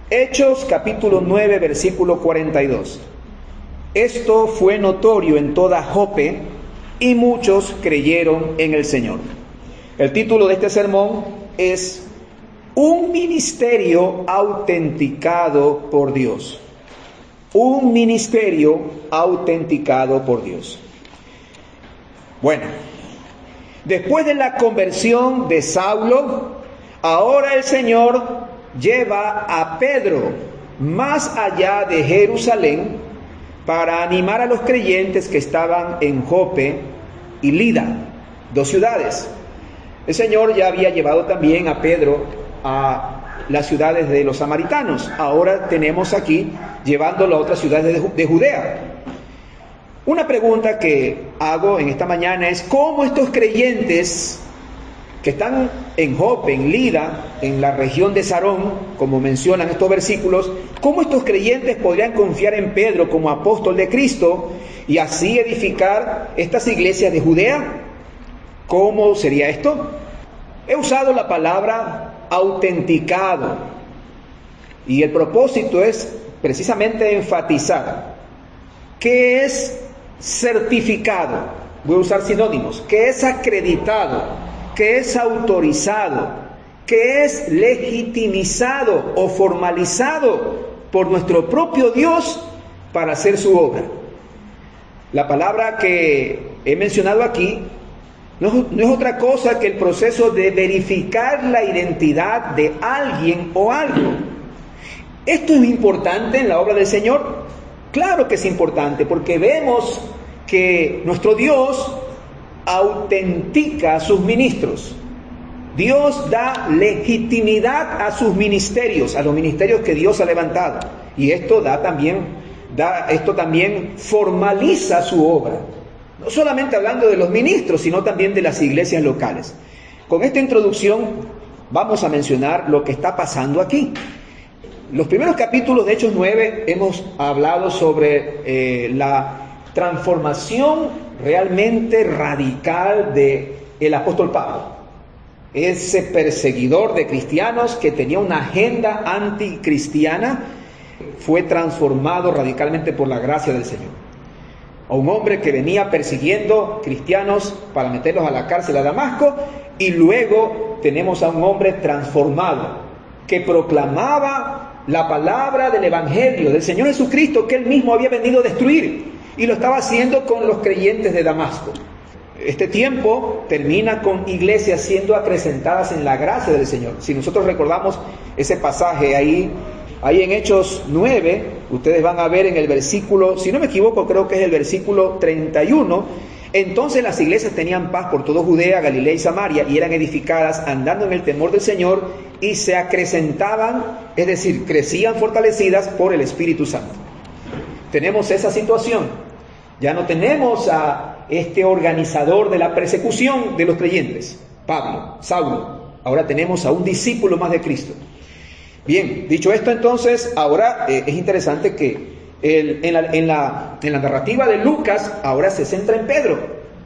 Hechos capítulo 9, versículo 42. Esto fue notorio en toda Jope y muchos creyeron en el Señor. El título de este sermón es Un ministerio autenticado por Dios. Un ministerio autenticado por Dios. Bueno, después de la conversión de Saulo, ahora el Señor lleva a Pedro más allá de Jerusalén para animar a los creyentes que estaban en Jope y Lida, dos ciudades. El Señor ya había llevado también a Pedro a las ciudades de los samaritanos. Ahora tenemos aquí llevándolo a otras ciudades de Judea. Una pregunta que hago en esta mañana es ¿cómo estos creyentes que están en Jope, en Lida, en la región de Sarón, como mencionan estos versículos, cómo estos creyentes podrían confiar en Pedro como apóstol de Cristo y así edificar estas iglesias de Judea? ¿Cómo sería esto? He usado la palabra autenticado y el propósito es precisamente enfatizar qué es certificado, voy a usar sinónimos, qué es acreditado, qué es autorizado, qué es legitimizado o formalizado por nuestro propio Dios para hacer su obra. La palabra que he mencionado aquí no es otra cosa que el proceso de verificar la identidad de alguien o algo. ¿Esto es importante en la obra del Señor? Claro que es importante, porque vemos que nuestro Dios autentica a sus ministros. Dios da legitimidad a sus ministerios, a los ministerios que Dios ha levantado. Y esto también formaliza su obra. No solamente hablando de los ministros, sino también de las iglesias locales. Con esta introducción vamos a mencionar lo que está pasando aquí. Los primeros capítulos de Hechos 9 hemos hablado sobre la transformación realmente radical del apóstol Pablo. Ese perseguidor de cristianos que tenía una agenda anticristiana fue transformado radicalmente por la gracia del Señor. A un hombre que venía persiguiendo cristianos para meterlos a la cárcel a Damasco, y luego tenemos a un hombre transformado que proclamaba la palabra del Evangelio del Señor Jesucristo que él mismo había venido a destruir, y lo estaba haciendo con los creyentes de Damasco. Este tiempo termina con iglesias siendo acrecentadas en la gracia del Señor. Si nosotros recordamos ese pasaje ahí en Hechos 9, ustedes van a ver en el versículo, si no me equivoco, creo que es el versículo 31, entonces las iglesias tenían paz por toda Judea, Galilea y Samaria, y eran edificadas andando en el temor del Señor, y se acrecentaban, es decir, crecían fortalecidas por el Espíritu Santo. Tenemos esa situación. Ya no tenemos a este organizador de la persecución de los creyentes, Pablo, Saulo. Ahora tenemos a un discípulo más de Cristo. Bien, dicho esto entonces, ahora es interesante que en la narrativa de Lucas ahora se centra en Pedro.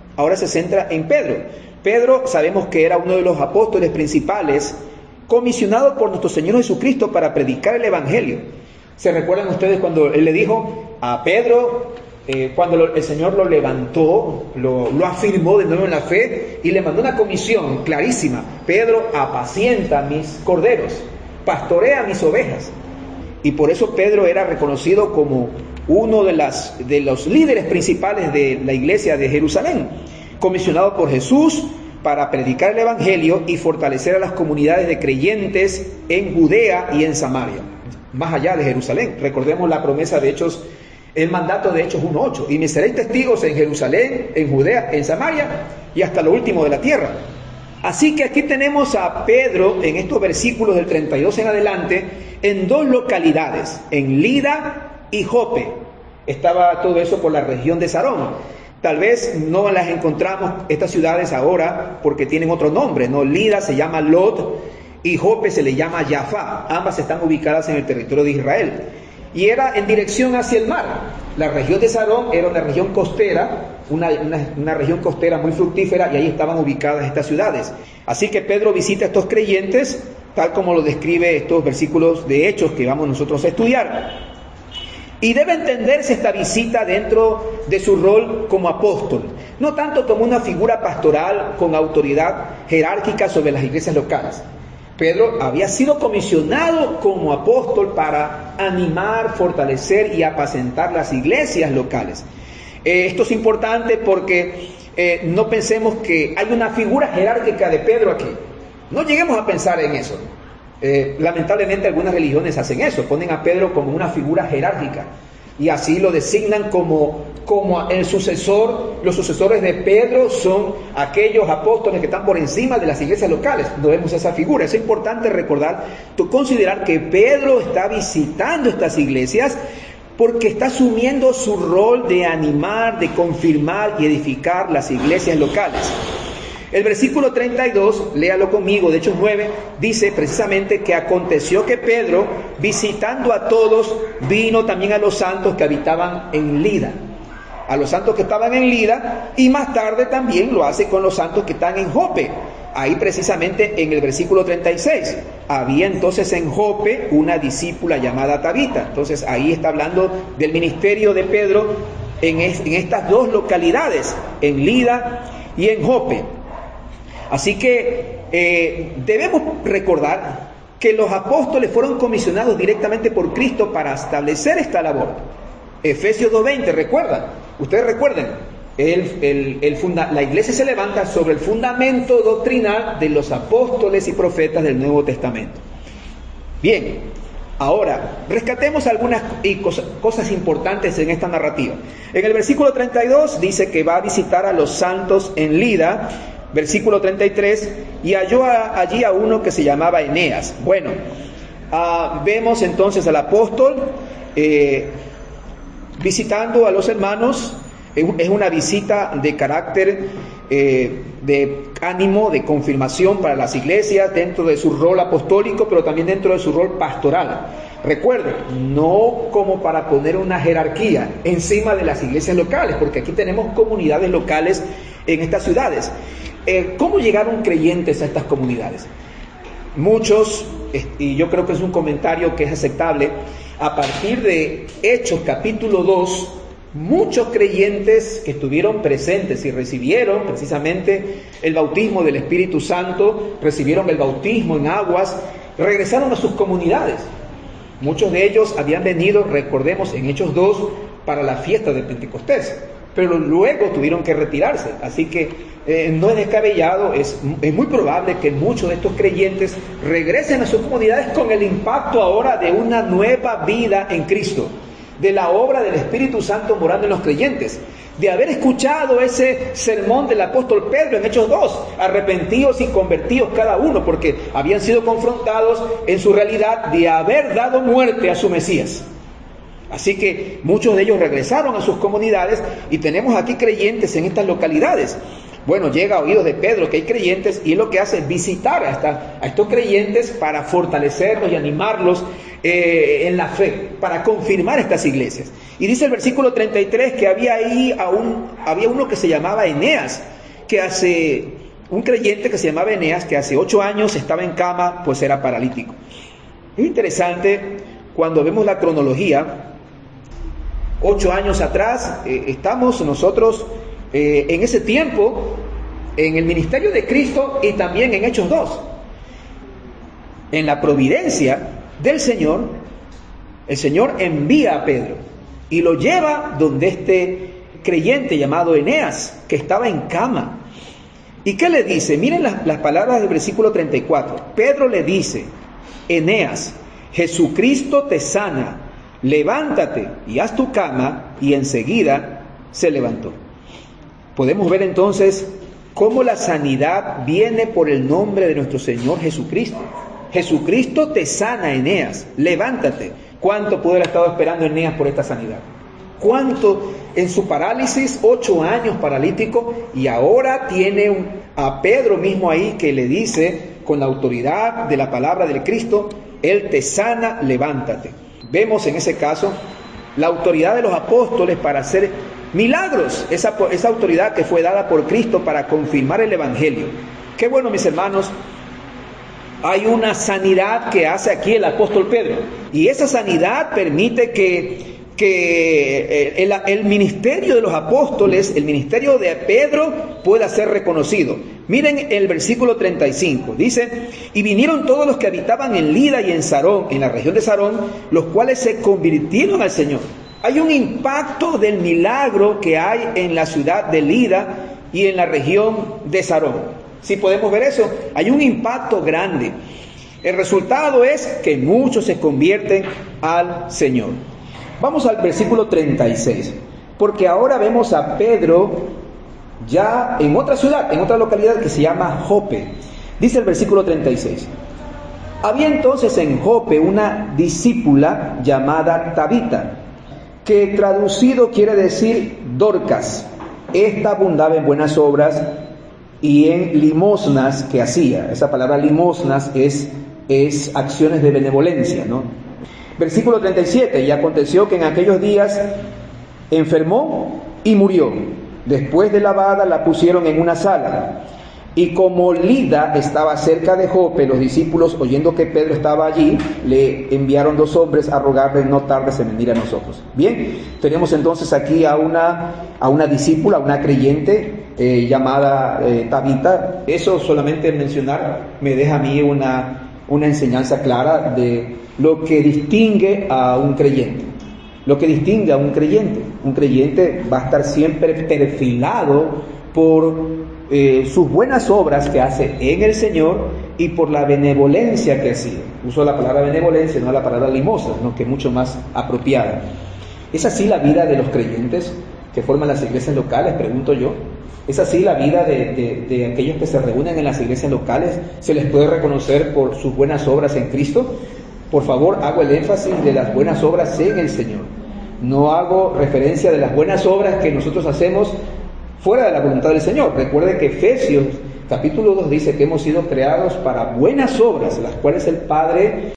Pedro sabemos que era uno de los apóstoles principales comisionado por nuestro Señor Jesucristo para predicar el Evangelio. ¿Se recuerdan ustedes cuando Él le dijo a Pedro, cuando el Señor lo levantó, lo afirmó de nuevo en la fe y le mandó una comisión clarísima? Pedro, apacienta mis corderos, pastorea mis ovejas. Y por eso Pedro era reconocido como uno de los líderes principales de la iglesia de Jerusalén, comisionado por Jesús para predicar el Evangelio y fortalecer a las comunidades de creyentes en Judea y en Samaria, más allá de Jerusalén. Recordemos la promesa de Hechos, el mandato de Hechos 1:8, y me seréis testigos en Jerusalén, en Judea, en Samaria y hasta lo último de la tierra. Así que aquí tenemos a Pedro en estos versículos del 32 en adelante en dos localidades, en Lida y Jope. Estaba todo eso por la región de Sarón. Tal vez no las encontramos estas ciudades ahora porque tienen otro nombre, ¿no? Lida se llama Lod y Jope se le llama Jaffa. Ambas están ubicadas en el territorio de Israel. Y era en dirección hacia el mar. La región de Sarón era una región costera, una región costera muy fructífera, y ahí estaban ubicadas estas ciudades. Así que Pedro visita a estos creyentes tal como lo describe estos versículos de Hechos que vamos nosotros a estudiar. Y debe entenderse esta visita dentro de su rol como apóstol, no tanto como una figura pastoral con autoridad jerárquica sobre las iglesias locales. Pedro había sido comisionado como apóstol para animar, fortalecer y apacentar las iglesias locales. Esto es importante porque no pensemos que hay una figura jerárquica de Pedro aquí. No lleguemos a pensar en eso. Lamentablemente algunas religiones hacen eso, ponen a Pedro como una figura jerárquica y así lo designan como el sucesor. Los sucesores de Pedro son aquellos apóstoles que están por encima de las iglesias locales. No vemos esa figura. Es importante recordar, considerar que Pedro está visitando estas iglesias porque está asumiendo su rol de animar, de confirmar y edificar las iglesias locales. El versículo 32, léalo conmigo, de Hechos 9, dice precisamente que aconteció que Pedro, visitando a todos, vino también a los santos que habitaban en Lida. A los santos que estaban en Lida, y más tarde también lo hace con los santos que están en Jope. Ahí precisamente en el versículo 36, había entonces en Jope una discípula llamada Tabita. Entonces ahí está hablando del ministerio de Pedro en estas dos localidades, en Lida y en Jope. Así que debemos recordar que los apóstoles fueron comisionados directamente por Cristo para establecer esta labor. Efesios 2:20, ¿recuerdan? Ustedes recuerden, la iglesia se levanta sobre el fundamento doctrinal de los apóstoles y profetas del Nuevo Testamento. Bien, ahora, rescatemos algunas cosas importantes en esta narrativa. En el versículo 32 dice que va a visitar a los santos en Lida. Versículo 33, y halló allí a uno que se llamaba Eneas. Bueno, vemos entonces al apóstol visitando a los hermanos. Es una visita de carácter, de ánimo, de confirmación para las iglesias, dentro de su rol apostólico, pero también dentro de su rol pastoral. Recuerden, no como para poner una jerarquía encima de las iglesias locales, porque aquí tenemos comunidades locales en estas ciudades. ¿Cómo llegaron creyentes a estas comunidades? Muchos, y yo creo que es un comentario que es aceptable, a partir de Hechos capítulo 2, muchos creyentes que estuvieron presentes y recibieron precisamente el bautismo del Espíritu Santo, recibieron el bautismo en aguas, regresaron a sus comunidades. Muchos de ellos habían venido, recordemos, en Hechos 2 para la fiesta de Pentecostés, pero luego tuvieron que retirarse. Así que no es descabellado, es muy probable que muchos de estos creyentes regresen a sus comunidades con el impacto ahora de una nueva vida en Cristo, de la obra del Espíritu Santo morando en los creyentes, de haber escuchado ese sermón del apóstol Pedro en Hechos 2, arrepentidos y convertidos cada uno, porque habían sido confrontados en su realidad de haber dado muerte a su Mesías. Así que muchos de ellos regresaron a sus comunidades y tenemos aquí creyentes en estas localidades. Bueno, llega a oídos de Pedro que hay creyentes y él lo que hace es visitar a estos creyentes para fortalecerlos y animarlos en la fe, para confirmar estas iglesias. Y dice el versículo 33 que había uno que se llamaba Eneas, un creyente que se llamaba Eneas, que hace 8 años estaba en cama, pues era paralítico. Es interesante cuando vemos la cronología. 8 años atrás, estamos nosotros en ese tiempo en el ministerio de Cristo y también en Hechos 2. En la providencia del Señor, el Señor envía a Pedro y lo lleva donde este creyente llamado Eneas, que estaba en cama. ¿Y qué le dice? Miren las palabras del versículo 34. Pedro le dice: Eneas, Jesucristo te sana, levántate y haz tu cama, y enseguida se levantó. Podemos ver entonces cómo la sanidad viene por el nombre de nuestro Señor Jesucristo. Jesucristo te sana, Eneas, levántate. ¿Cuánto pudo haber estado esperando Eneas por esta sanidad? ¿Cuánto en su parálisis? 8 años paralítico, y ahora tiene a Pedro mismo ahí que le dice con la autoridad de la palabra del Cristo: Él te sana, levántate. Vemos en ese caso la autoridad de los apóstoles para hacer milagros, esa autoridad que fue dada por Cristo para confirmar el Evangelio. Qué bueno, mis hermanos, hay una sanidad que hace aquí el apóstol Pedro. Y esa sanidad permite que el ministerio de los apóstoles, el ministerio de Pedro, pueda ser reconocido. Miren el versículo 35, dice: y vinieron todos los que habitaban en Lida y en Sarón, en la región de Sarón, los cuales se convirtieron al Señor. Hay un impacto del milagro que hay en la ciudad de Lida y en la región de Sarón. Si podemos ver eso, hay un impacto grande. El resultado es que muchos se convierten al Señor. Vamos al versículo 36, porque ahora vemos a Pedro ya en otra ciudad, en otra localidad que se llama Jope. Dice el versículo 36: había entonces en Jope una discípula llamada Tabita, que traducido quiere decir Dorcas. Esta abundaba en buenas obras y en limosnas que hacía. Esa palabra limosnas es acciones de benevolencia, ¿no? Versículo 37, y aconteció que en aquellos días enfermó y murió. Después de lavada la pusieron en una sala. Y como Lida estaba cerca de Jope, los discípulos, oyendo que Pedro estaba allí, le enviaron 2 hombres a rogarle: no tardes en venir a nosotros. Bien, tenemos entonces aquí a una discípula, a una creyente llamada Tabita. Eso solamente mencionar me deja a mí una enseñanza clara de lo que distingue a un creyente. Lo que distingue a un creyente va a estar siempre perfilado por sus buenas obras que hace en el Señor y por la benevolencia que ha sido. Uso la palabra benevolencia, no la palabra limosna, ¿no?, que es mucho más apropiada. ¿Es así la vida de los creyentes que forman las iglesias locales? Pregunto yo. ¿Es así la vida de aquellos que se reúnen en las iglesias locales? ¿Se les puede reconocer por sus buenas obras en Cristo? Por favor, hago el énfasis de las buenas obras en el Señor. No hago referencia de las buenas obras que nosotros hacemos fuera de la voluntad del Señor. Recuerde que Efesios capítulo 2 dice que hemos sido creados para buenas obras, las cuales el Padre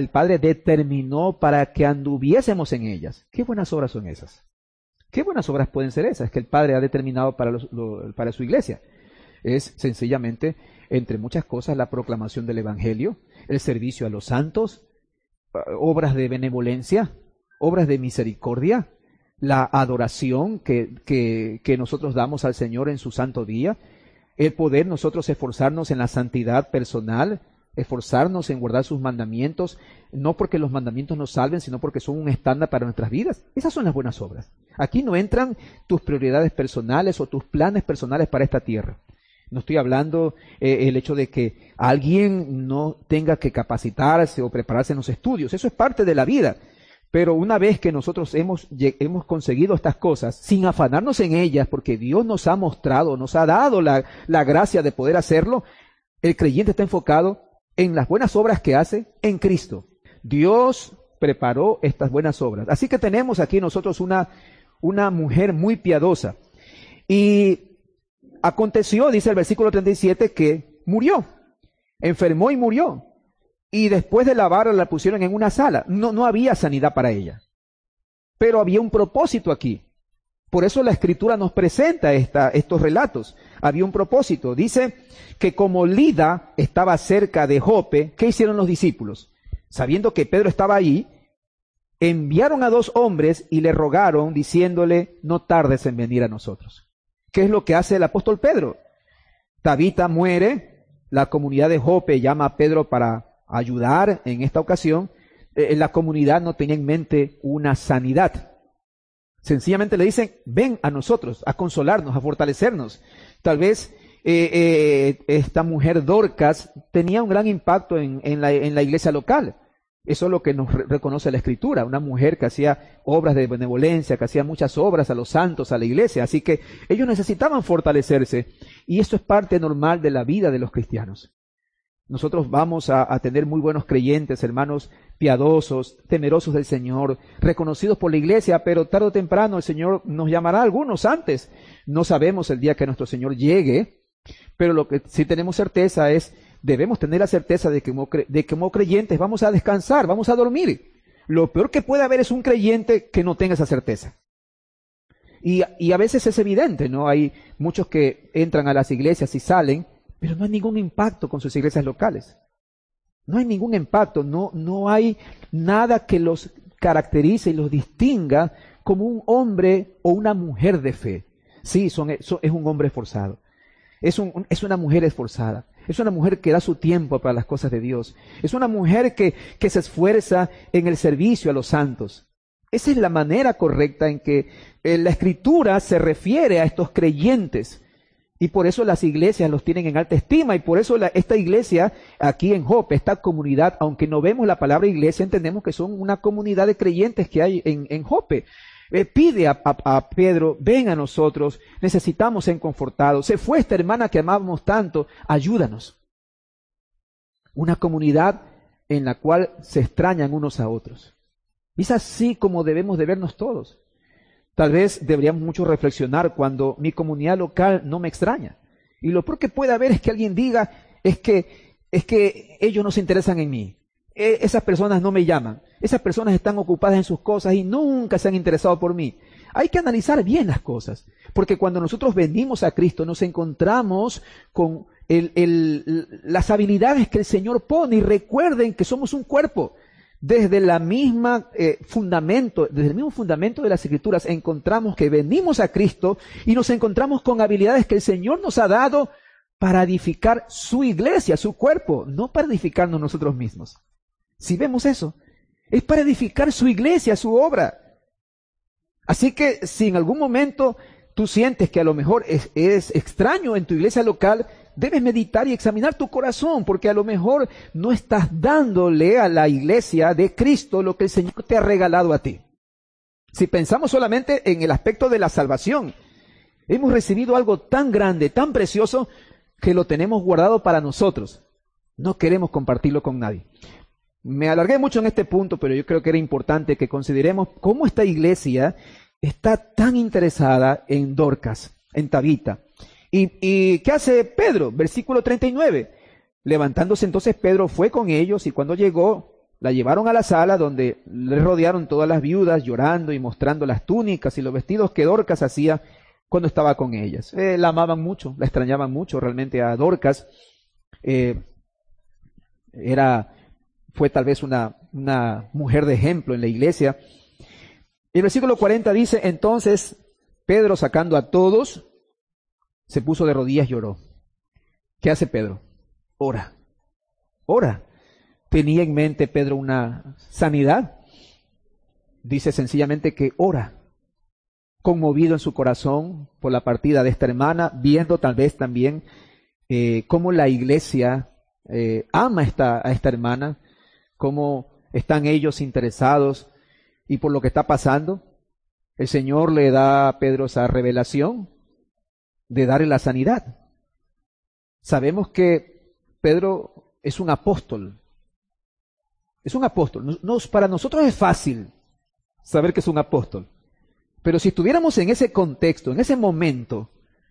determinó para que anduviésemos en ellas. ¿Qué buenas obras son esas? ¿Qué buenas obras pueden ser esas que el Padre ha determinado para su iglesia? Es sencillamente, entre muchas cosas, la proclamación del Evangelio, el servicio a los santos, obras de benevolencia, obras de misericordia, la adoración que nosotros damos al Señor en su santo día, el poder nosotros esforzarnos en la santidad personal, esforzarnos en guardar sus mandamientos, no porque los mandamientos nos salven, sino porque son un estándar para nuestras vidas. Esas son las buenas obras. Aquí no entran tus prioridades personales o tus planes personales para esta tierra. No estoy hablando el hecho de que alguien no tenga que capacitarse o prepararse en los estudios. Eso es parte de la vida. Pero una vez que nosotros hemos conseguido estas cosas, sin afanarnos en ellas, porque Dios nos ha mostrado, nos ha dado la gracia de poder hacerlo, el creyente está enfocado en las buenas obras que hace en Cristo. Dios preparó estas buenas obras. Así que tenemos aquí nosotros una mujer muy piadosa. Y aconteció, dice el versículo 37, que murió, enfermó y murió. Y después de lavarla la pusieron en una sala. No había sanidad para ella. Pero había un propósito aquí. Por eso la Escritura nos presenta estos relatos. Había un propósito. Dice que como Lida estaba cerca de Jope, ¿qué hicieron los discípulos? Sabiendo que Pedro estaba allí, enviaron a 2 hombres y le rogaron, diciéndole: no tardes en venir a nosotros. ¿Qué es lo que hace el apóstol Pedro? Tabita muere, la comunidad de Jope llama a Pedro para ayudar en esta ocasión. La comunidad no tenía en mente una sanidad. Sencillamente le dicen: ven a nosotros, a consolarnos, a fortalecernos. Tal vez esta mujer Dorcas tenía un gran impacto en la iglesia local. Eso es lo que nos reconoce la Escritura, una mujer que hacía obras de benevolencia, que hacía muchas obras a los santos, a la iglesia. Así que ellos necesitaban fortalecerse, y esto es parte normal de la vida de los cristianos. Nosotros vamos a tener muy buenos creyentes, hermanos piadosos, temerosos del Señor, reconocidos por la iglesia, pero tarde o temprano el Señor nos llamará a algunos antes. No sabemos el día que nuestro Señor llegue, pero lo que sí tenemos certeza es, debemos tener la certeza de que como creyentes vamos a descansar, vamos a dormir. Lo peor que puede haber es un creyente que no tenga esa certeza. Y a veces es evidente, ¿no? Hay muchos que entran a las iglesias y salen, pero no hay ningún impacto con sus iglesias locales. No hay ningún impacto, no hay nada que los caracterice y los distinga como un hombre o una mujer de fe. Sí, es un hombre esforzado, es una mujer esforzada, es una mujer que da su tiempo para las cosas de Dios, es una mujer que se esfuerza en el servicio a los santos. Esa es la manera correcta en que la Escritura se refiere a estos creyentes. Y por eso las iglesias los tienen en alta estima, y por eso esta iglesia aquí en Jope, esta comunidad, aunque no vemos la palabra iglesia, entendemos que son una comunidad de creyentes que hay en Jope. Pide a Pedro, ven a nosotros, necesitamos ser confortados. Se fue esta hermana que amábamos tanto, ayúdanos. Una comunidad en la cual se extrañan unos a otros. Es así como debemos de vernos todos. Tal vez deberíamos mucho reflexionar cuando mi comunidad local no me extraña. Y lo peor que puede haber es que alguien diga, es que ellos no se interesan en mí. Esas personas no me llaman. Esas personas están ocupadas en sus cosas y nunca se han interesado por mí. Hay que analizar bien las cosas. Porque cuando nosotros venimos a Cristo nos encontramos con las habilidades que el Señor pone. Y recuerden que somos un cuerpo. Desde el mismo fundamento de las Escrituras encontramos que venimos a Cristo y nos encontramos con habilidades que el Señor nos ha dado para edificar su iglesia, su cuerpo, no para edificarnos nosotros mismos. Si vemos eso, es para edificar su iglesia, su obra. Así que si en algún momento tú sientes que a lo mejor es extraño en tu iglesia local, debes meditar y examinar tu corazón, porque a lo mejor no estás dándole a la iglesia de Cristo lo que el Señor te ha regalado a ti. Si pensamos solamente en el aspecto de la salvación, hemos recibido algo tan grande, tan precioso, que lo tenemos guardado para nosotros. No queremos compartirlo con nadie. Me alargué mucho en este punto, pero yo creo que era importante que consideremos cómo esta iglesia está tan interesada en Dorcas, en Tabita. ¿Y qué hace Pedro? Versículo 39. Levantándose entonces Pedro fue con ellos y cuando llegó la llevaron a la sala donde le rodearon todas las viudas llorando y mostrando las túnicas y los vestidos que Dorcas hacía cuando estaba con ellas. La amaban mucho, la extrañaban mucho realmente a Dorcas. Fue tal vez una mujer de ejemplo en la iglesia. Y el versículo 40 dice, entonces Pedro sacando a todos, se puso de rodillas y lloró. ¿Qué hace Pedro? Ora. ¿Tenía en mente Pedro una sanidad? Dice sencillamente que ora. Conmovido en su corazón por la partida de esta hermana, viendo tal vez también cómo la iglesia ama a esta hermana, cómo están ellos interesados y por lo que está pasando. El Señor le da a Pedro esa revelación de darle la sanidad. Sabemos que Pedro es un apóstol. Es un apóstol. Para nosotros es fácil saber que es un apóstol. Pero si estuviéramos en ese contexto, en ese momento,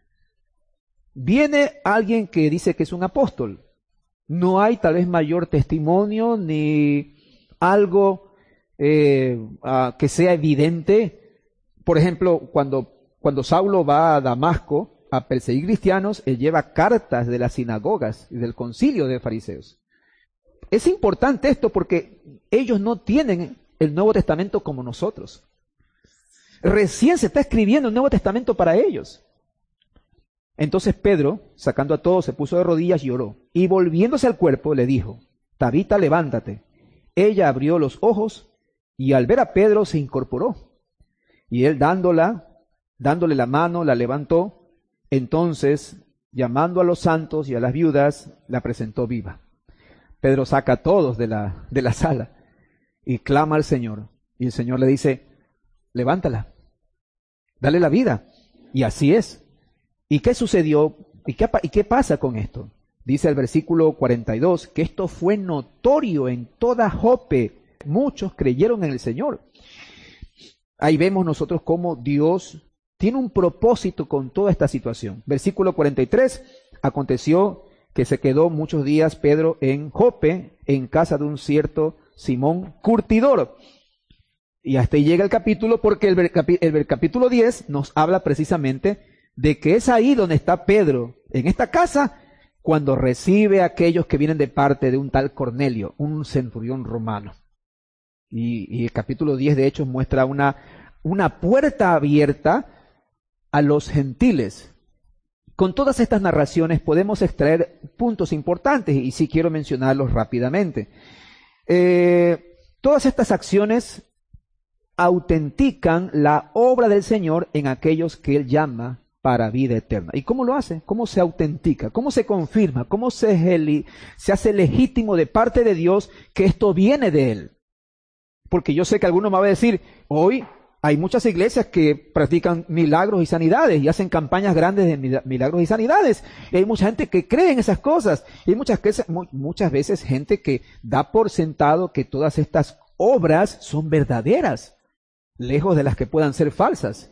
viene alguien que dice que es un apóstol. No hay tal vez mayor testimonio ni algo que sea evidente. Por ejemplo, cuando Saulo va a Damasco a perseguir cristianos, él lleva cartas de las sinagogas y del concilio de fariseos. Es importante esto porque ellos no tienen el Nuevo Testamento como nosotros. Recién se está escribiendo el Nuevo Testamento para ellos. Entonces Pedro, sacando a todos, se puso de rodillas y oró. Y volviéndose al cuerpo, le dijo, Tabita, levántate. Ella abrió los ojos y al ver a Pedro se incorporó. Y él dándole la mano, la levantó. Entonces, llamando a los santos y a las viudas, la presentó viva. Pedro saca a todos de la sala y clama al Señor. Y el Señor le dice, levántala, dale la vida. Y así es. ¿Y qué sucedió? ¿Y qué pasa con esto? Dice el versículo 42, que esto fue notorio en toda Jope. Muchos creyeron en el Señor. Ahí vemos nosotros cómo Dios tiene un propósito con toda esta situación. Versículo 43, aconteció que se quedó muchos días Pedro en Jope, en casa de un cierto Simón curtidor. Y hasta ahí llega el capítulo, porque el capítulo 10 nos habla precisamente de que es ahí donde está Pedro, en esta casa, cuando recibe a aquellos que vienen de parte de un tal Cornelio, un centurión romano. Y el capítulo 10 de Hechos muestra una puerta abierta a los gentiles. Con todas estas narraciones podemos extraer puntos importantes y sí quiero mencionarlos rápidamente. Todas estas acciones autentican la obra del Señor en aquellos que Él llama para vida eterna. ¿Y cómo lo hace? ¿Cómo se autentica? ¿Cómo se confirma? ¿Cómo se hace legítimo de parte de Dios que esto viene de Él? Porque yo sé que alguno me va a decir, hoy hay muchas iglesias que practican milagros y sanidades y hacen campañas grandes de milagros y sanidades. Y hay mucha gente que cree en esas cosas. Y hay muchas veces gente que da por sentado que todas estas obras son verdaderas, lejos de las que puedan ser falsas.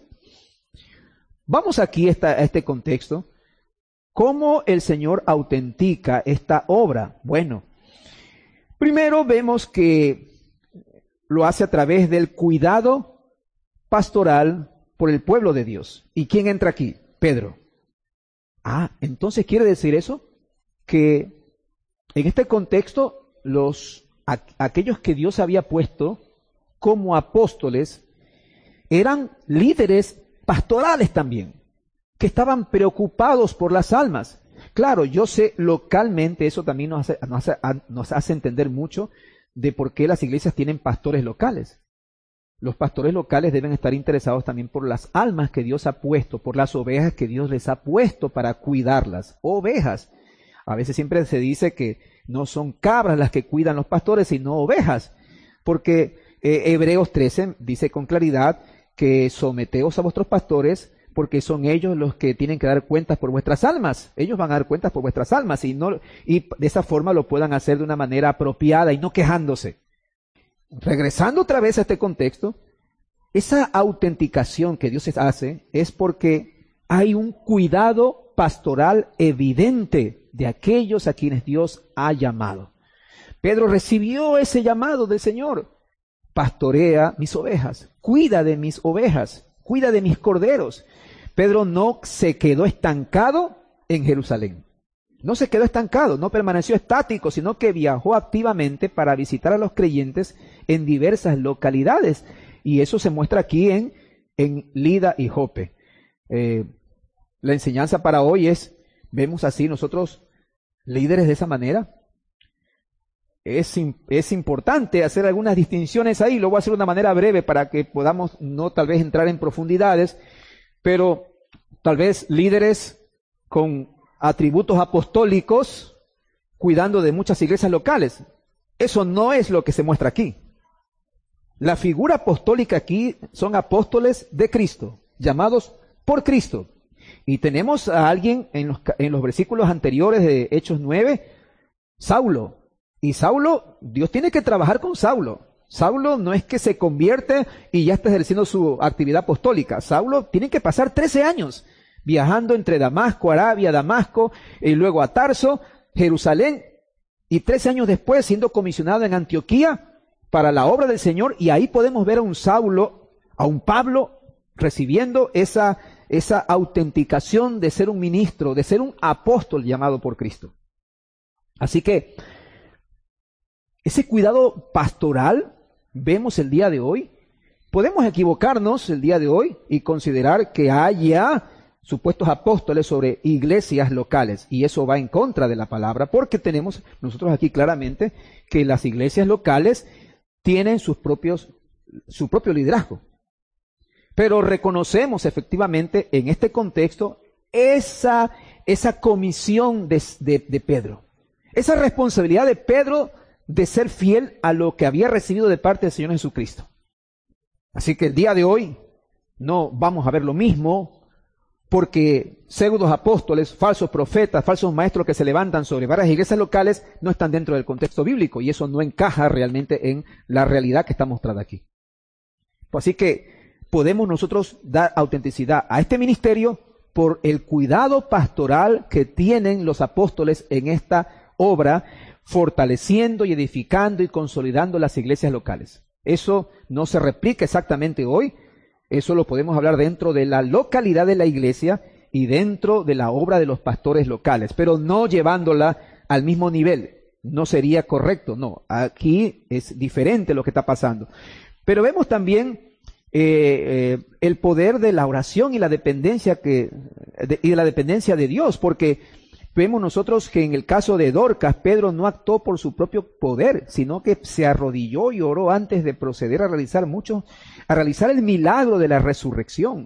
Vamos aquí a este contexto. ¿Cómo el Señor autentica esta obra? Bueno, primero vemos que lo hace a través del cuidado pastoral por el pueblo de Dios. ¿Y quién entra aquí? Pedro. Entonces quiere decir eso, que en este contexto aquellos que Dios había puesto como apóstoles eran líderes pastorales también, que estaban preocupados por las almas. Claro, yo sé localmente, eso también nos hace entender mucho de por qué las iglesias tienen pastores locales. Los pastores locales deben estar interesados también por las almas que Dios ha puesto, por las ovejas que Dios les ha puesto para cuidarlas. Ovejas. A veces siempre se dice que no son cabras las que cuidan los pastores, sino ovejas. Porque Hebreos 13 dice con claridad que someteos a vuestros pastores, porque son ellos los que tienen que dar cuentas por vuestras almas. Ellos van a dar cuentas por vuestras almas y de esa forma lo puedan hacer de una manera apropiada y no quejándose. Regresando otra vez a este contexto, esa autenticación que Dios hace es porque hay un cuidado pastoral evidente de aquellos a quienes Dios ha llamado. Pedro recibió ese llamado del Señor. Pastorea mis ovejas, cuida de mis ovejas, cuida de mis corderos. Pedro no se quedó estancado en Jerusalén. No se quedó estancado, no permaneció estático, sino que viajó activamente para visitar a los creyentes en diversas localidades. Y eso se muestra aquí en Lida y Jope. La enseñanza para hoy vemos así nosotros líderes de esa manera. Es importante hacer algunas distinciones ahí, lo voy a hacer de una manera breve para que podamos no tal vez entrar en profundidades, pero tal vez líderes con atributos apostólicos cuidando de muchas iglesias locales. Eso no es lo que se muestra aquí. La figura apostólica aquí son apóstoles de Cristo, llamados por Cristo. Y tenemos a alguien en los versículos anteriores de Hechos 9, Saulo. Y Saulo, Dios tiene que trabajar con Saulo. Saulo no es que se convierte y ya está ejerciendo su actividad apostólica. Saulo tiene que pasar 13 años viajando entre Damasco, Arabia, Damasco, y luego a Tarso, Jerusalén, y 13 años después siendo comisionado en Antioquía para la obra del Señor, y ahí podemos ver a un Saulo, a un Pablo, recibiendo esa autenticación de ser un ministro, de ser un apóstol llamado por Cristo. Así que ese cuidado pastoral vemos el día de hoy. Podemos equivocarnos el día de hoy y considerar que haya supuestos apóstoles sobre iglesias locales, y eso va en contra de la palabra, porque tenemos nosotros aquí claramente que las iglesias locales tienen su propio liderazgo. Pero reconocemos efectivamente en este contexto esa comisión de Pedro, esa responsabilidad de Pedro de ser fiel a lo que había recibido de parte del Señor Jesucristo. Así que el día de hoy no vamos a ver lo mismo, porque pseudos apóstoles, falsos profetas, falsos maestros que se levantan sobre varias iglesias locales no están dentro del contexto bíblico, y eso no encaja realmente en la realidad que está mostrada aquí. Pues así que podemos nosotros dar autenticidad a este ministerio por el cuidado pastoral que tienen los apóstoles en esta obra, fortaleciendo y edificando y consolidando las iglesias locales. Eso no se replica exactamente hoy, eso lo podemos hablar dentro de la localidad de la iglesia, y dentro de la obra de los pastores locales, pero no llevándola al mismo nivel. No sería correcto, no. Aquí es diferente lo que está pasando. Pero vemos también el poder de la oración y la dependencia y de la dependencia de Dios, porque vemos nosotros que en el caso de Dorcas, Pedro no actuó por su propio poder, sino que se arrodilló y oró antes de proceder a realizar el milagro de la resurrección.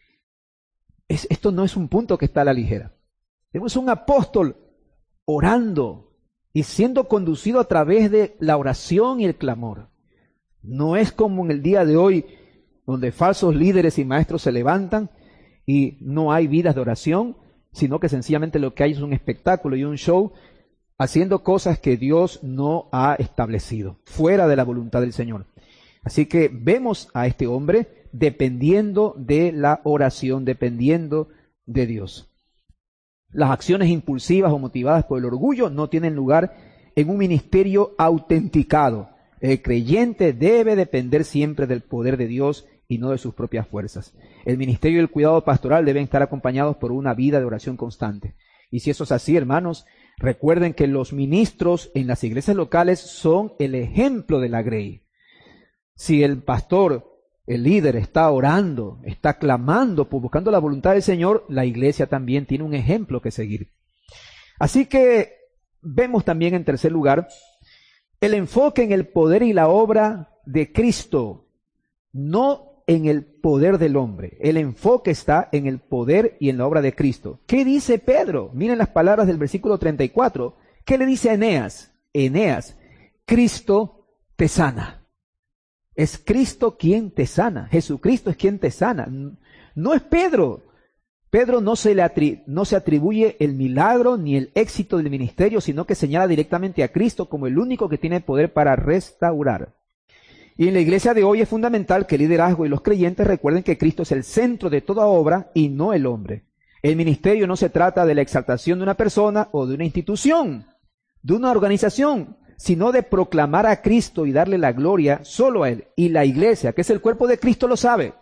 Esto no es un punto que está a la ligera. Tenemos un apóstol orando y siendo conducido a través de la oración y el clamor. No es como en el día de hoy, donde falsos líderes y maestros se levantan y no hay vidas de oración, sino que sencillamente lo que hay es un espectáculo y un show, haciendo cosas que Dios no ha establecido, fuera de la voluntad del Señor. Así que vemos a este hombre dependiendo de la oración, dependiendo de Dios. Las acciones impulsivas o motivadas por el orgullo no tienen lugar en un ministerio autenticado. El creyente debe depender siempre del poder de Dios y no de sus propias fuerzas. El ministerio y el cuidado pastoral deben estar acompañados por una vida de oración constante. Y si eso es así, hermanos, recuerden que los ministros en las iglesias locales son el ejemplo de la grey. Si el pastor, el líder, está orando, está clamando, buscando la voluntad del Señor, la iglesia también tiene un ejemplo que seguir. Así que vemos también, en tercer lugar, el enfoque en el poder y la obra de Cristo, no en el poder del hombre. El enfoque está en el poder y en la obra de Cristo. ¿Qué dice Pedro? Miren las palabras del versículo 34. ¿Qué le dice a Eneas? Eneas, Cristo te sana. Es Cristo quien te sana. Jesucristo es quien te sana. No es Pedro. Pedro no se atribuye el milagro ni el éxito del ministerio, sino que señala directamente a Cristo como el único que tiene poder para restaurar. Y en la iglesia de hoy es fundamental que el liderazgo y los creyentes recuerden que Cristo es el centro de toda obra y no el hombre. El ministerio no se trata de la exaltación de una persona o de una institución, de una organización, sino de proclamar a Cristo y darle la gloria solo a Él. Y la iglesia, que es el cuerpo de Cristo, lo sabe.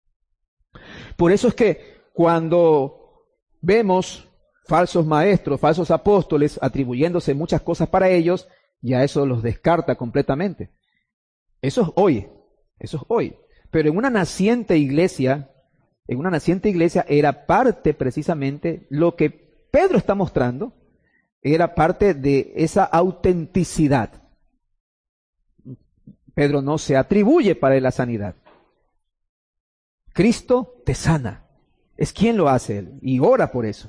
Por eso es que cuando vemos falsos maestros, falsos apóstoles, atribuyéndose muchas cosas para ellos, ya eso los descarta completamente. Eso es hoy. Pero en una naciente iglesia era parte precisamente lo que Pedro está mostrando, era parte de esa autenticidad. Pedro no se atribuye para la sanidad. Cristo te sana. Es quien lo hace Él y ora por eso.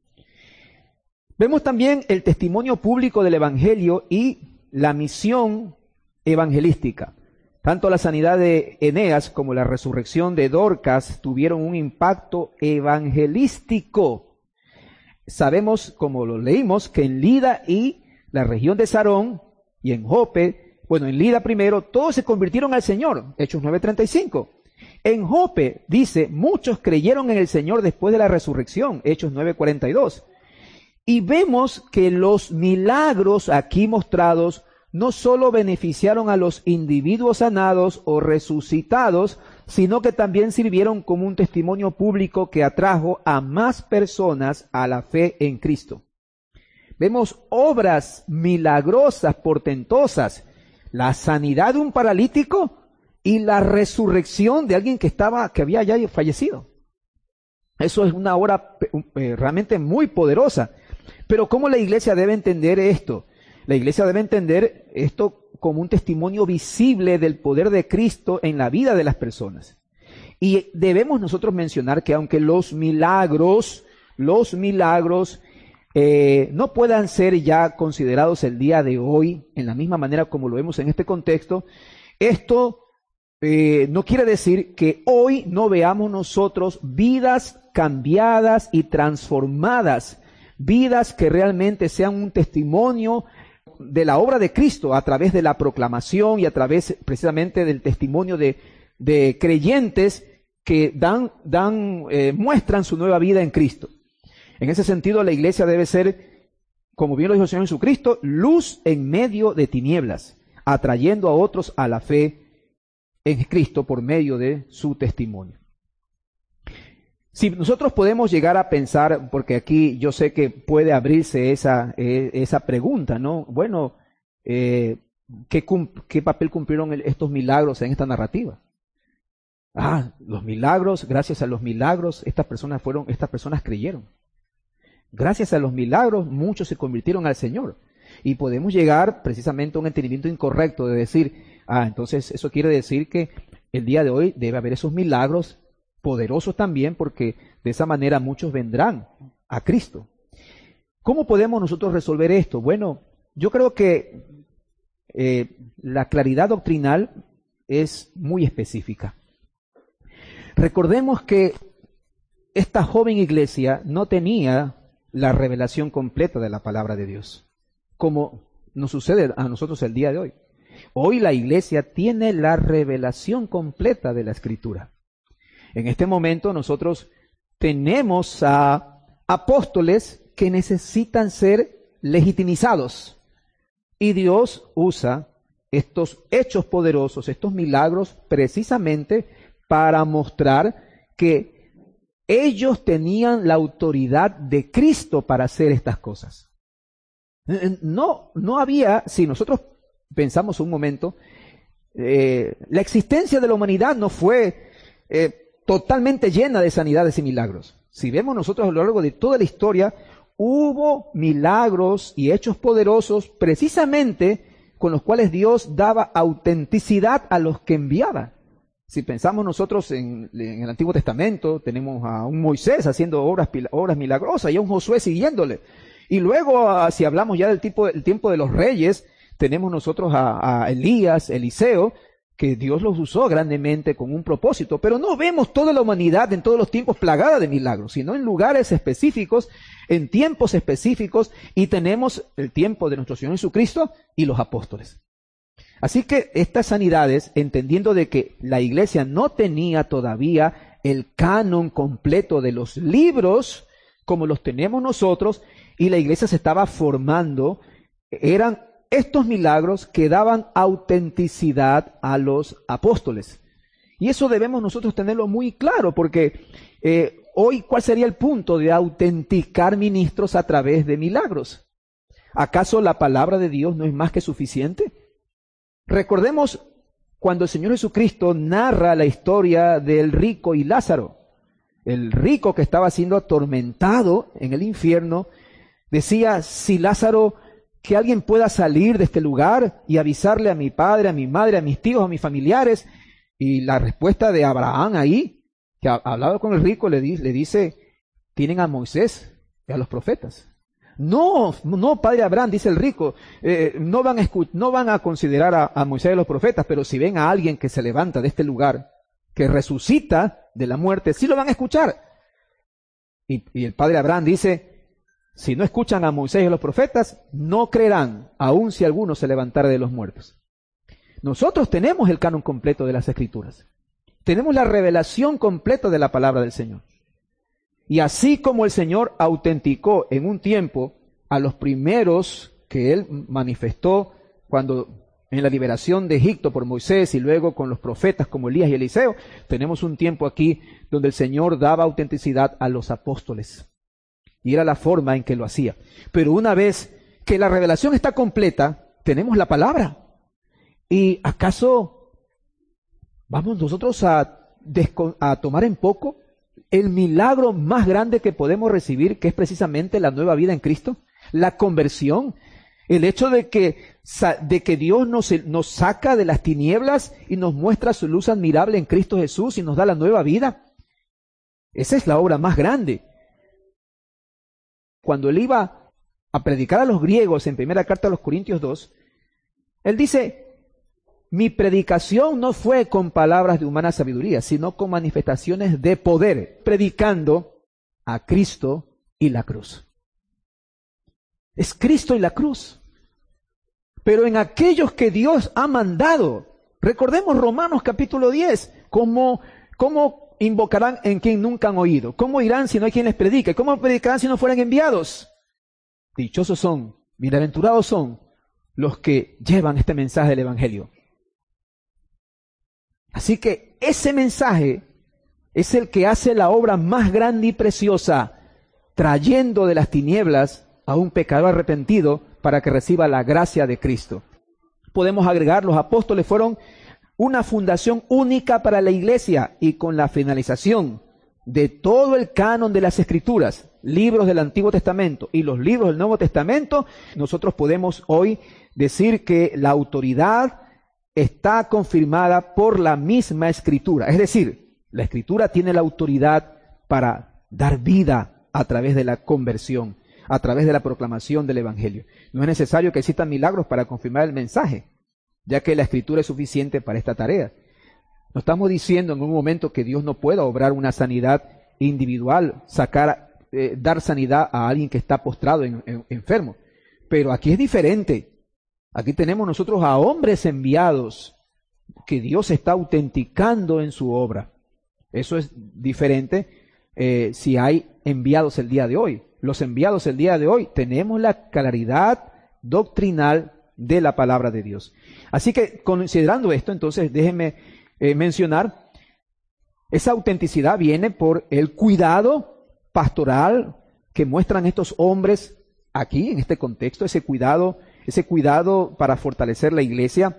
Vemos también el testimonio público del Evangelio y la misión evangelística. Tanto la sanidad de Eneas como la resurrección de Dorcas tuvieron un impacto evangelístico. Sabemos, como lo leímos, que en Lida y la región de Sarón y en Jope, en Lida primero, todos se convirtieron al Señor, Hechos 9:35. En Jope, dice, muchos creyeron en el Señor después de la resurrección, Hechos 9:42. Y vemos que los milagros aquí mostrados no solo beneficiaron a los individuos sanados o resucitados, sino que también sirvieron como un testimonio público que atrajo a más personas a la fe en Cristo. Vemos obras milagrosas, portentosas, la sanidad de un paralítico y la resurrección de alguien que había ya fallecido. Eso es una obra realmente muy poderosa. Pero ¿cómo la iglesia debe entender esto? La iglesia debe entender esto como un testimonio visible del poder de Cristo en la vida de las personas. Y debemos nosotros mencionar que aunque los milagros no puedan ser ya considerados el día de hoy en la misma manera como lo vemos en este contexto, esto no quiere decir que hoy no veamos nosotros vidas cambiadas y transformadas, vidas que realmente sean un testimonio de la obra de Cristo a través de la proclamación y a través precisamente del testimonio de creyentes que muestran su nueva vida en Cristo. En ese sentido, la iglesia debe ser, como bien lo dijo el Señor Jesucristo, luz en medio de tinieblas, atrayendo a otros a la fe en Cristo por medio de su testimonio. Si nosotros podemos llegar a pensar, porque aquí yo sé que puede abrirse esa pregunta, ¿no? Bueno, ¿qué papel cumplieron estos milagros en esta narrativa? Los milagros, gracias a los milagros, estas personas creyeron. Gracias a los milagros, muchos se convirtieron al Señor. Y podemos llegar precisamente a un entendimiento incorrecto de decir, entonces eso quiere decir que el día de hoy debe haber esos milagros poderosos también, porque de esa manera muchos vendrán a Cristo. ¿Cómo podemos nosotros resolver esto? Bueno, yo creo que la claridad doctrinal es muy específica. Recordemos que esta joven iglesia no tenía la revelación completa de la palabra de Dios, como nos sucede a nosotros el día de hoy. Hoy la iglesia tiene la revelación completa de la Escritura. En este momento nosotros tenemos a apóstoles que necesitan ser legitimizados. Y Dios usa estos hechos poderosos, estos milagros, precisamente para mostrar que ellos tenían la autoridad de Cristo para hacer estas cosas. No había, si nosotros pensamos un momento, la existencia de la humanidad no fue totalmente llena de sanidades y milagros. Si vemos nosotros a lo largo de toda la historia, hubo milagros y hechos poderosos precisamente con los cuales Dios daba autenticidad a los que enviaba. Si pensamos nosotros en el Antiguo Testamento, tenemos a un Moisés haciendo obras milagrosas y a un Josué siguiéndole. Y luego, si hablamos ya del tiempo de los reyes, tenemos nosotros a Elías, Eliseo, que Dios los usó grandemente con un propósito, pero no vemos toda la humanidad en todos los tiempos plagada de milagros, sino en lugares específicos, en tiempos específicos, y tenemos el tiempo de nuestro Señor Jesucristo y los apóstoles. Así que estas sanidades, entendiendo de que la iglesia no tenía todavía el canon completo de los libros como los tenemos nosotros, y la iglesia se estaba formando, eran estos milagros que daban autenticidad a los apóstoles. Y eso debemos nosotros tenerlo muy claro, porque hoy, ¿cuál sería el punto de autenticar ministros a través de milagros? ¿Acaso la palabra de Dios no es más que suficiente? Recordemos cuando el Señor Jesucristo narra la historia del rico y Lázaro. El rico que estaba siendo atormentado en el infierno decía, si Lázaro, que alguien pueda salir de este lugar y avisarle a mi padre, a mi madre, a mis tíos, a mis familiares. Y la respuesta de Abraham ahí, que ha hablado con el rico, le dice, tienen a Moisés y a los profetas. No, padre Abraham, dice el rico, no van a considerar a Moisés y a los profetas, pero si ven a alguien que se levanta de este lugar, que resucita de la muerte, sí lo van a escuchar. Y el padre Abraham dice, si no escuchan a Moisés y a los profetas, no creerán, aun si alguno se levantara de los muertos. Nosotros tenemos el canon completo de las Escrituras. Tenemos la revelación completa de la palabra del Señor. Y así como el Señor autenticó en un tiempo a los primeros que Él manifestó cuando en la liberación de Egipto por Moisés y luego con los profetas como Elías y Eliseo, tenemos un tiempo aquí donde el Señor daba autenticidad a los apóstoles. Y era la forma en que lo hacía. Pero una vez que la revelación está completa, tenemos la palabra. ¿Y acaso vamos nosotros a tomar en poco el milagro más grande que podemos recibir, que es precisamente la nueva vida en Cristo? La conversión. El hecho de que Dios nos saca de las tinieblas y nos muestra su luz admirable en Cristo Jesús y nos da la nueva vida. Esa es la obra más grande. Cuando él iba a predicar a los griegos en primera carta a los Corintios 2, él dice, mi predicación no fue con palabras de humana sabiduría, sino con manifestaciones de poder, predicando a Cristo y la cruz. Es Cristo y la cruz. Pero en aquellos que Dios ha mandado, recordemos Romanos capítulo 10, cómo invocarán en quien nunca han oído. ¿Cómo irán si no hay quien les predique? ¿Cómo predicarán si no fueran enviados? Dichosos son, bienaventurados son los que llevan este mensaje del Evangelio. Así que ese mensaje Es el que hace la obra más grande y preciosa, trayendo de las tinieblas a un pecador arrepentido para que reciba la gracia de Cristo. Podemos agregar, los apóstoles fueron una fundación única para la iglesia, y con la finalización de todo el canon de las Escrituras, libros del Antiguo Testamento y los libros del Nuevo Testamento, nosotros podemos hoy decir que la autoridad está confirmada por la misma Escritura. Es decir, la Escritura tiene la autoridad para dar vida a través de la conversión, a través de la proclamación del Evangelio. No es necesario que existan milagros para confirmar el mensaje, ya que la Escritura es suficiente para esta tarea. No estamos diciendo en un momento que Dios no pueda obrar una sanidad individual, dar sanidad a alguien que está postrado, enfermo. Pero aquí es diferente. Aquí tenemos nosotros a hombres enviados que Dios está autenticando en su obra. Eso es diferente si hay enviados el día de hoy. Los enviados el día de hoy tenemos la claridad doctrinal de la palabra de Dios. Así que considerando esto, entonces déjenme mencionar, esa autenticidad viene por el cuidado pastoral que muestran estos hombres aquí, en este contexto, ese cuidado para fortalecer la iglesia,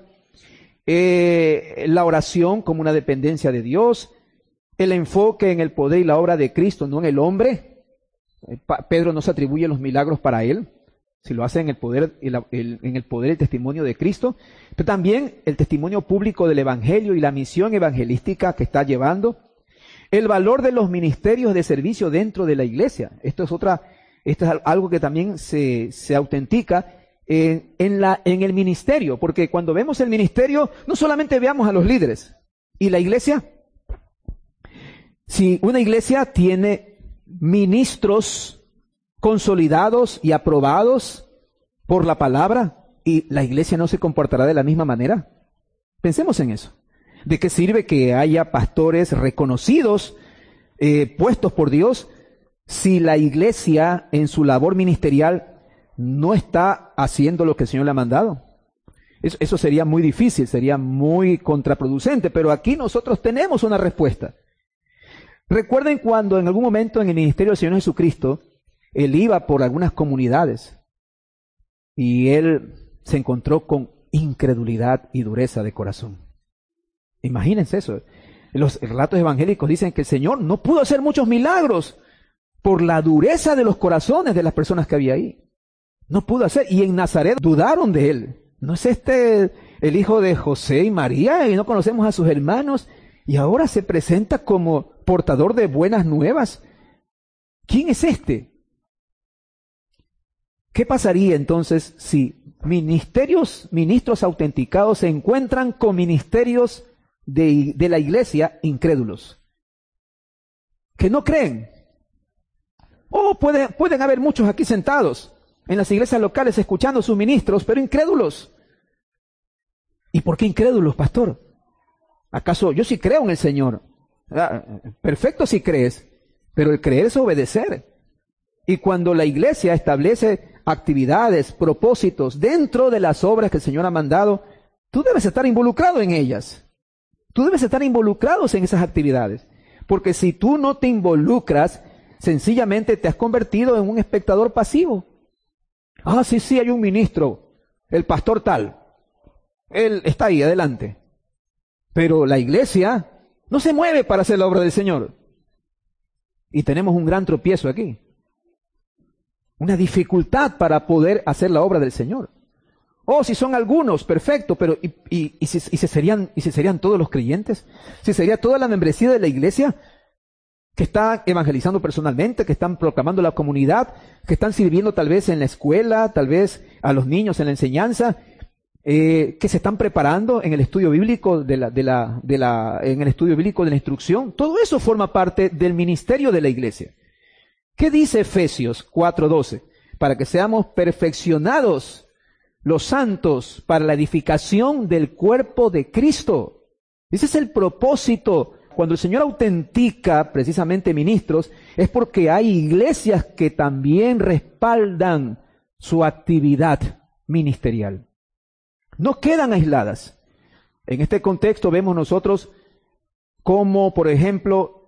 la oración como una dependencia de Dios, el enfoque en el poder y la obra de Cristo, no en el hombre. Pedro no se atribuye los milagros para él, si lo hace en el poder y el testimonio de Cristo, pero también el testimonio público del Evangelio y la misión evangelística que está llevando, el valor de los ministerios de servicio dentro de la iglesia. Esto es algo que también se autentica en el ministerio, porque cuando vemos el ministerio, no solamente veamos a los líderes y la iglesia. Si una iglesia tiene ministros consolidados y aprobados por la palabra, y la iglesia no se comportará de la misma manera. Pensemos en eso. ¿De qué sirve que haya pastores reconocidos, puestos por Dios, si la iglesia en su labor ministerial no está haciendo lo que el Señor le ha mandado? Eso sería muy difícil, sería muy contraproducente, pero aquí nosotros tenemos una respuesta. Recuerden cuando en algún momento en el ministerio del Señor Jesucristo, Él iba por algunas comunidades y Él se encontró con incredulidad y dureza de corazón. Imagínense eso. Los relatos evangélicos dicen que el Señor no pudo hacer muchos milagros por la dureza de los corazones de las personas que había ahí. No pudo hacer. Y en Nazaret dudaron de Él. ¿No es este el hijo de José y María? Y no conocemos a sus hermanos. Y ahora se presenta como portador de buenas nuevas. ¿Quién es este? ¿Qué pasaría entonces si ministros autenticados se encuentran con ministerios de la iglesia incrédulos? Que no creen. Pueden haber muchos aquí sentados en las iglesias locales escuchando a sus ministros, pero incrédulos. ¿Y por qué incrédulos, pastor? ¿Acaso yo sí creo en el Señor? Perfecto si crees, pero el creer es obedecer. Y cuando la iglesia establece actividades, propósitos dentro de las obras que el Señor ha mandado, tú debes estar involucrado en ellas. Tú debes estar involucrados en esas actividades. Porque si tú no te involucras, sencillamente te has convertido en un espectador pasivo. Sí, hay un ministro, el pastor tal. Él está ahí, adelante. Pero la iglesia no se mueve para hacer la obra del Señor. Y tenemos un gran tropiezo aquí. Una dificultad para poder hacer la obra del Señor. Si son algunos, perfecto, pero ¿y si serían todos los creyentes? ¿Si sería toda la membresía de la iglesia que está evangelizando personalmente, que están proclamando la comunidad, que están sirviendo tal vez en la escuela, tal vez a los niños en la enseñanza, que se están preparando en el estudio bíblico en el estudio bíblico de la instrucción? Todo eso forma parte del ministerio de la iglesia. ¿Qué dice Efesios 4:12? Para que seamos perfeccionados los santos para la edificación del cuerpo de Cristo. Ese es el propósito. Cuando el Señor autentica precisamente ministros, es porque hay iglesias que también respaldan su actividad ministerial. No quedan aisladas. En este contexto vemos nosotros como, por ejemplo,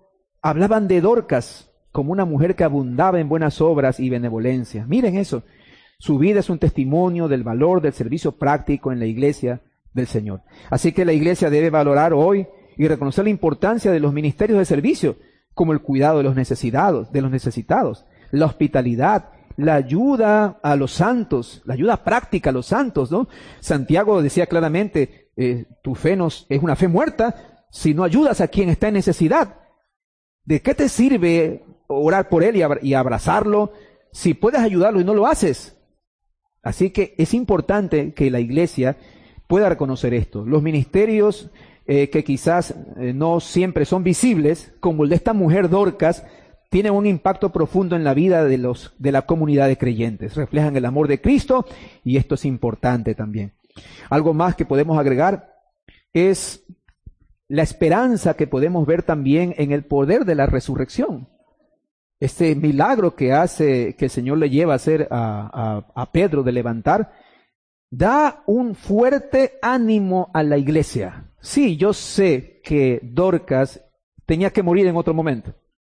Hablaban de Dorcas como una mujer que abundaba en buenas obras y benevolencia. Miren eso. Su vida es un testimonio del valor del servicio práctico en la iglesia del Señor. Así que la iglesia debe valorar hoy y reconocer la importancia de los ministerios de servicio, como el cuidado de los necesitados, la hospitalidad, la ayuda a los santos, la ayuda práctica a los santos, ¿no? Santiago decía claramente, tu fe es una fe muerta si no ayudas a quien está en necesidad. ¿De qué te sirve orar por él y abrazarlo si puedes ayudarlo y no lo haces? Así que es importante que la iglesia pueda reconocer esto. Los ministerios que quizás no siempre son visibles, como el de esta mujer Dorcas, tienen un impacto profundo en la vida de la comunidad de creyentes. Reflejan el amor de Cristo y esto es importante también. Algo más que podemos agregar es la esperanza que podemos ver también en el poder de la resurrección. Este milagro que el Señor le lleva a hacer a Pedro de levantar, da un fuerte ánimo a la iglesia. Sí, yo sé que Dorcas tenía que morir en otro momento.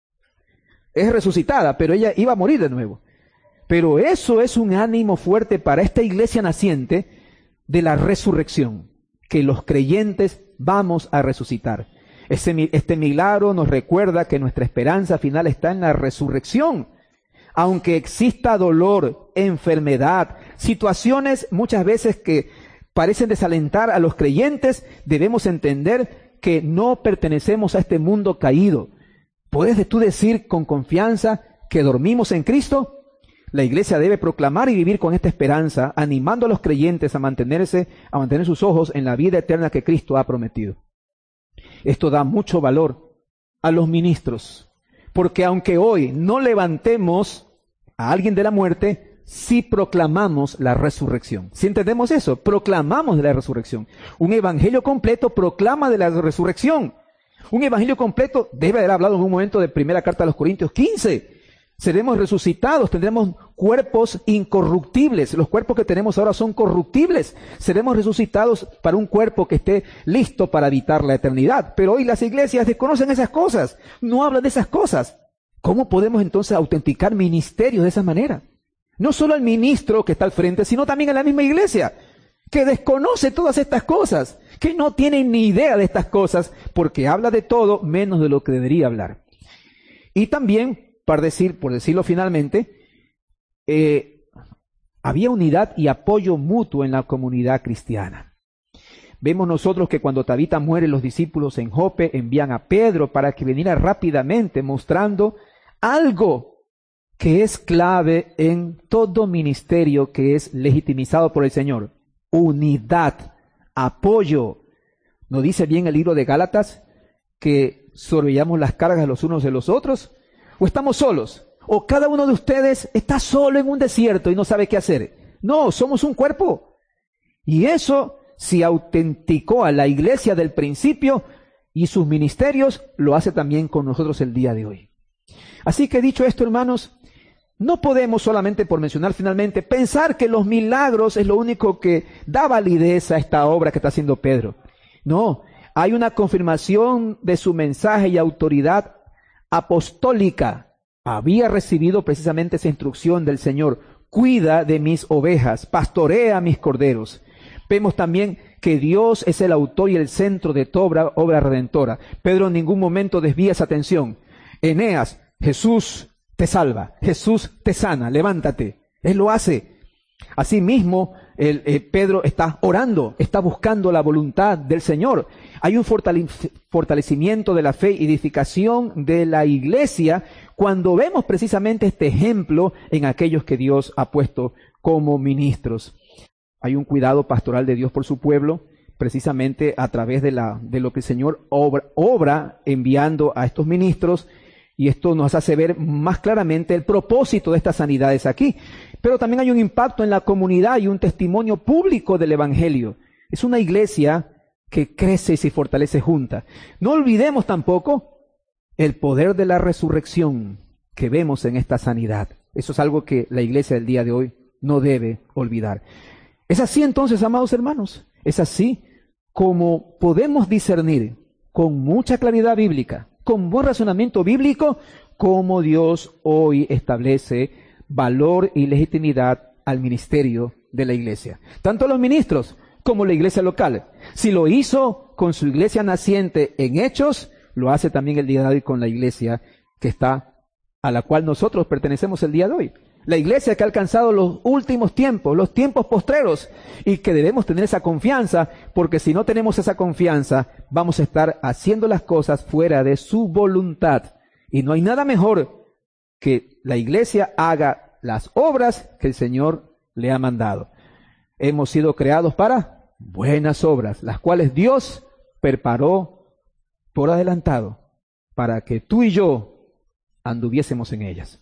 Es resucitada, pero ella iba a morir de nuevo. Pero eso es un ánimo fuerte para esta iglesia naciente de la resurrección, que los creyentes vamos a resucitar. Este milagro nos recuerda que nuestra esperanza final está en la resurrección. Aunque exista dolor, enfermedad, situaciones muchas veces que parecen desalentar a los creyentes, debemos entender que no pertenecemos a este mundo caído. ¿Puedes tú decir con confianza que dormimos en Cristo? La iglesia debe proclamar y vivir con esta esperanza, animando a los creyentes a mantener sus ojos en la vida eterna que Cristo ha prometido. Esto da mucho valor a los ministros, porque aunque hoy no levantemos a alguien de la muerte, sí proclamamos la resurrección. ¿Sí entendemos eso? Proclamamos de la resurrección. Un evangelio completo proclama de la resurrección. Un evangelio completo debe haber hablado en un momento de primera carta a los Corintios 15. Seremos resucitados, tendremos cuerpos incorruptibles. Los cuerpos que tenemos ahora son corruptibles. Seremos resucitados para un cuerpo que esté listo para habitar la eternidad. Pero hoy las iglesias desconocen esas cosas, no hablan de esas cosas. ¿Cómo podemos entonces autenticar ministerios de esa manera? No solo al ministro que está al frente, sino también a la misma iglesia, que desconoce todas estas cosas, que no tiene ni idea de estas cosas, porque habla de todo menos de lo que debería hablar. Y también, por decirlo finalmente, había unidad y apoyo mutuo en la comunidad cristiana. Vemos nosotros que cuando Tabita muere, los discípulos en Jope envían a Pedro para que viniera rápidamente, mostrando algo que es clave en todo ministerio que es legitimizado por el Señor. Unidad, apoyo. ¿No dice bien el libro de Gálatas que sobrellevamos las cargas los unos de los otros? ¿O estamos solos? ¿O cada uno de ustedes está solo en un desierto y no sabe qué hacer? No, somos un cuerpo. Y eso, si autenticó a la iglesia del principio y sus ministerios, lo hace también con nosotros el día de hoy. Así que dicho esto, hermanos, no podemos solamente, por mencionar finalmente, pensar que los milagros es lo único que da validez a esta obra que está haciendo Pedro. No, hay una confirmación de su mensaje y autoridad apostólica. Había recibido precisamente esa instrucción del Señor: cuida de mis ovejas, pastorea mis corderos. Vemos también que Dios es el autor y el centro de toda obra redentora. Pedro en ningún momento desvía esa atención. Eneas, Jesús te salva, Jesús te sana, levántate. Él lo hace. Asimismo, Pedro está orando, está buscando la voluntad del Señor. Hay un fortalecimiento de la fe y edificación de la iglesia cuando vemos precisamente este ejemplo en aquellos que Dios ha puesto como ministros. Hay un cuidado pastoral de Dios por su pueblo, precisamente a través de lo que el Señor obra enviando a estos ministros. Y esto nos hace ver más claramente el propósito de estas sanidades aquí. Pero también hay un impacto en la comunidad y un testimonio público del Evangelio. Es una iglesia que crece y se fortalece junta. No olvidemos tampoco el poder de la resurrección que vemos en esta sanidad. Eso es algo que la iglesia del día de hoy no debe olvidar. Es así entonces, amados hermanos, es así como podemos discernir con mucha claridad bíblica con buen razonamiento bíblico, cómo Dios hoy establece valor y legitimidad al ministerio de la iglesia. Tanto los ministros como la iglesia local. Si lo hizo con su iglesia naciente en Hechos, lo hace también el día de hoy con la iglesia que está, a la cual nosotros pertenecemos el día de hoy. La iglesia que ha alcanzado los últimos tiempos, los tiempos postreros, y que debemos tener esa confianza, porque si no tenemos esa confianza, vamos a estar haciendo las cosas fuera de su voluntad. Y no hay nada mejor que la iglesia haga las obras que el Señor le ha mandado. Hemos sido creados para buenas obras, las cuales Dios preparó por adelantado para que tú y yo anduviésemos en ellas.